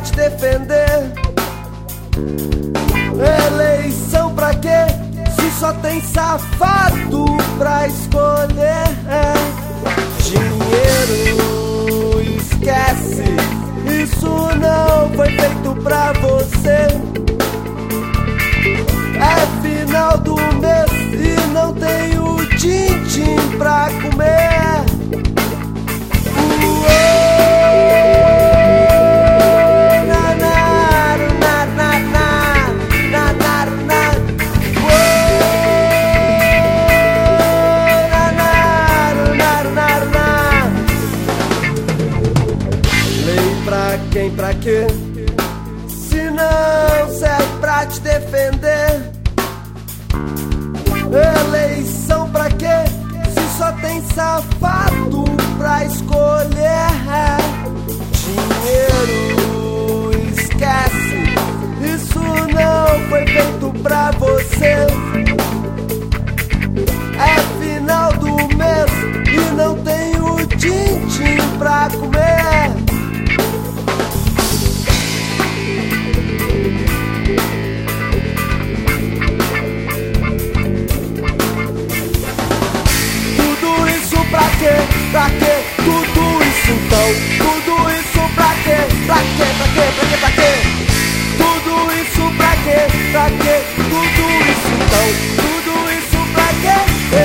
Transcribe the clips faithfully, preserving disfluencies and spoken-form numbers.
te defender. Eleição pra quê? Se só tem safado pra escolher. Dinheiro, esquece, isso não foi feito pra você. É final do mês e não tenho din-din pra comer. Uou, nanaru, nananá, nanaru, na. Uou, nanaru, nanaru, na. Lei pra quem, pra quê? Se não serve pra te defender. Eleição pra quê? Se só tem safado pra escolher. Dinheiro, esquece, isso não foi feito pra você. É final do mês e não tenho din-din pra comer. Pra quê? Pra quê? Tudo isso então? Tudo isso pra quê? Pra quê? Pra quê? Pra quê? Pra quê? Tudo isso pra quê? Pra quê? Tudo isso então? Tudo isso pra quê?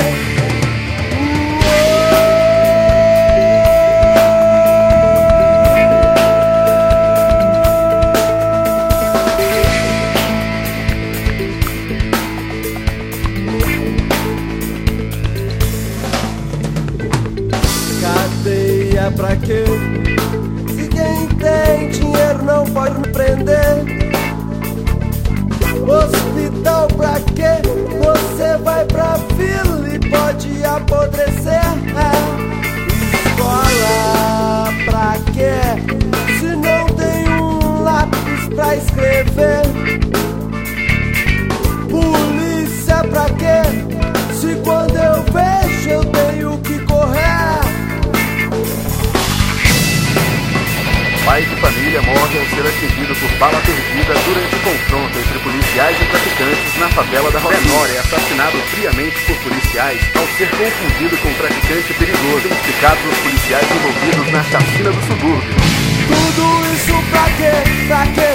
Cadeia pra quê? Se quem tem dinheiro não pode me prender. Hospital pra quê? Você vai pra fila e pode apodrecer. Escola pra quê? Se não tem um lápis pra escrever. Polícia pra quê? Se quando eu vejo eu tenho que correr. Pai de família morre ao ser atingido por bala perdida durante o confronto entre policiais e traficantes na favela da Rocinha. Menor é assassinado friamente por policiais ao ser confundido com um traficante perigoso, identificados os policiais envolvidos na chacina do subúrbio. Tudo isso pra quê? Pra quê?